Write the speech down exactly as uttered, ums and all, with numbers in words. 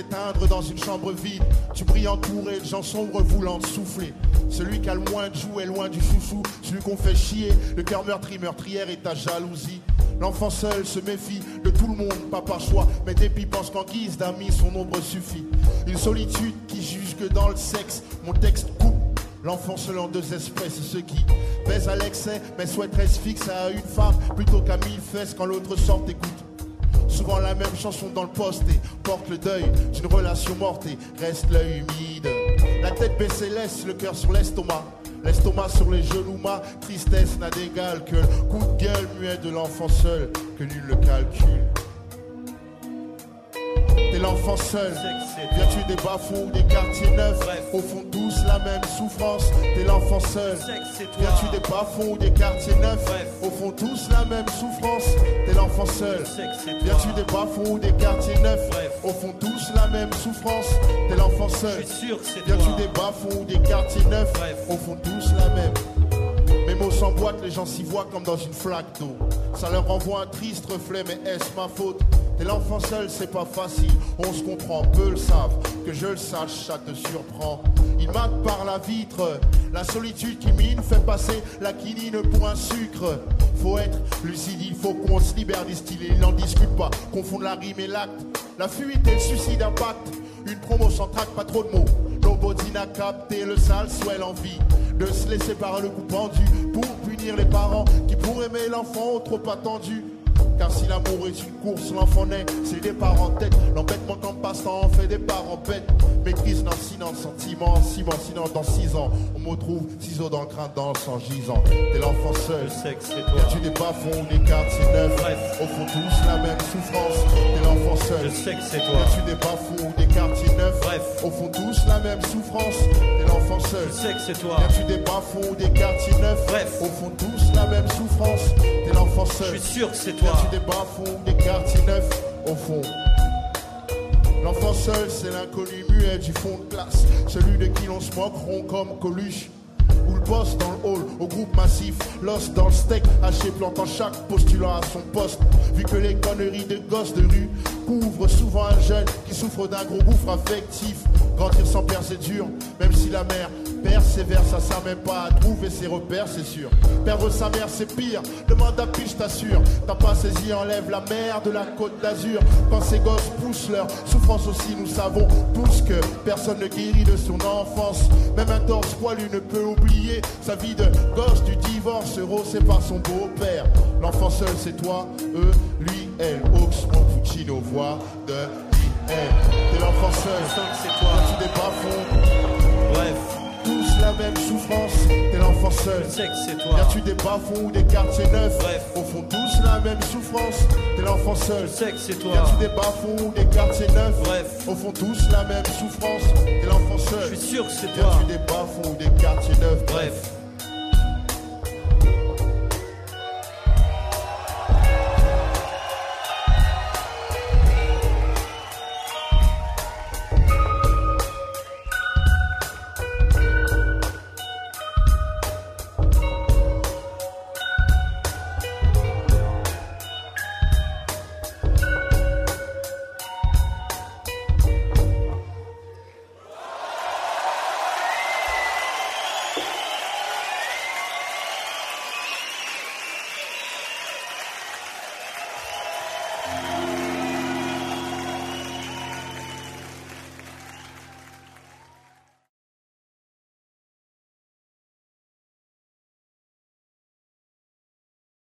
t'éteindre dans une chambre vide. Tu brilles entouré de gens sombres voulant te souffler. Celui qui a le moins de joues est loin du chouchou. Celui qu'on fait chier, le cœur meurtri, meurtrière et ta jalousie. L'enfant seul se méfie de tout le monde, pas par choix, mais dépit pense qu'en guise d'amis son nombre suffit. Une solitude qui juge que dans le sexe, mon texte coupe. L'enfant seul en deux espèces, ceux qui baisent à l'excès, mais souhaiteraient se fixer à une femme plutôt qu'à mille fesses quand l'autre sort écoute. Souvent la même chanson dans le poste et porte le deuil d'une relation morte et reste l'œil humide. La tête baissée laisse le cœur sur l'estomac. L'estomac sur les genoux, ma tristesse n'a d'égal que le coup de gueule muet de l'enfant seul, que nul le calcule. T'es l'enfant seul, viens-tu des bas-fonds ou des quartiers neufs? Au fond tous la même souffrance. T'es l'enfant seul, viens-tu des bas-fonds ou des quartiers neufs? Au fond tous la même souffrance. T'es l'enfant seul, viens-tu des bas-fonds ou des quartiers neufs? Au fond tous la même souffrance. T'es l'enfant seul, viens-tu des bas-fonds ou des quartiers neufs? Au fond tous la même. Mes mots s'emboîtent, les gens s'y voient comme dans une flaque d'eau. Ça leur renvoie un triste reflet, mais est-ce ma faute? T'es l'enfant seul, c'est pas facile, on se comprend, peu le savent. Que je le sache, ça te surprend. Il mate par la vitre, la solitude qui mine fait passer la quinine pour un sucre. Faut être lucide, il faut qu'on se libère des styles, ils n'en discutent pas, confondent la rime et l'acte. La fuite et le suicide impact, une promo sans trac, pas trop de mots. Nobody n'a capté le sale souhait, l'envie de se laisser par le coup pendu pour punir les parents qui pour aimer l'enfant ont trop attendu. Car si l'amour est une course, l'enfant naît, c'est des parents en tête. L'embêtement qu'en passe-temps fait des parents bêtes. Maîtrise lancinant, sentiment, ciment, sinon dans six ans on me retrouve ciseaux dans le crâne, dans le sang gisant. T'es l'enfant seul, viens-tu des bas-fonds ou des quartiers neufs? Bref, au fond tous la même souffrance. T'es l'enfant seul, je sais que c'est toi. Viens-tu des bas-fonds ou des quartiers neufs? Bref, au fond tous la même souffrance. T'es l'enfant seul, je sais que c'est toi. Viens-tu des bas-fonds ou des quartiers neufs? Bref, au fond tous la même souffrance. T'es l'enfant seul, je suis sûr que c'est toi. Viens-tu des bas-fonds ou des quartiers neufs? Au fond. L'enfant seul, c'est l'inconnu muet du fond de classe. Celui de qui l'on se moque rond comme Coluche. Ou le boss dans le hall, au groupe massif. L'os dans le steak, haché plantant chaque postulant à son poste. Vu que les conneries de gosses de rue couvrent souvent un jeune qui souffre d'un gros gouffre affectif. Grandir sans père c'est dur, même si la mère persévère, ça sert même pas à trouver ses repères, c'est sûr. Perdre sa mère c'est pire, demande à Pi, je t'assure. T'as pas saisi, enlève la mer de la côte d'Azur. Quand ces gosses poussent leur souffrance aussi, nous savons tous que personne ne guérit de son enfance. Même un torse poilu ne peut oublier sa vie de gosse du divorce rosé par son beau-père. L'enfant seul c'est toi, eux, lui, elle, Oxmo, Puccino, voix de elle. T'es l'enfant seul, c'est toi. Tu des bas-fonds. Bref. Tous la même souffrance, t'es l'enfant seul. Je sais que c'est toi. Viens-tu des bas-fonds ou des quartiers neufs? Bref. Au fond tous la même souffrance, t'es l'enfant seul. Je sais que c'est toi. Viens-tu des bas-fonds ou des quartiers neufs? Bref. Au fond tous la même souffrance, t'es l'enfant seul. Je suis sûr que c'est toi. Viens-tu des bas-fonds ou des quartiers neufs? Bref.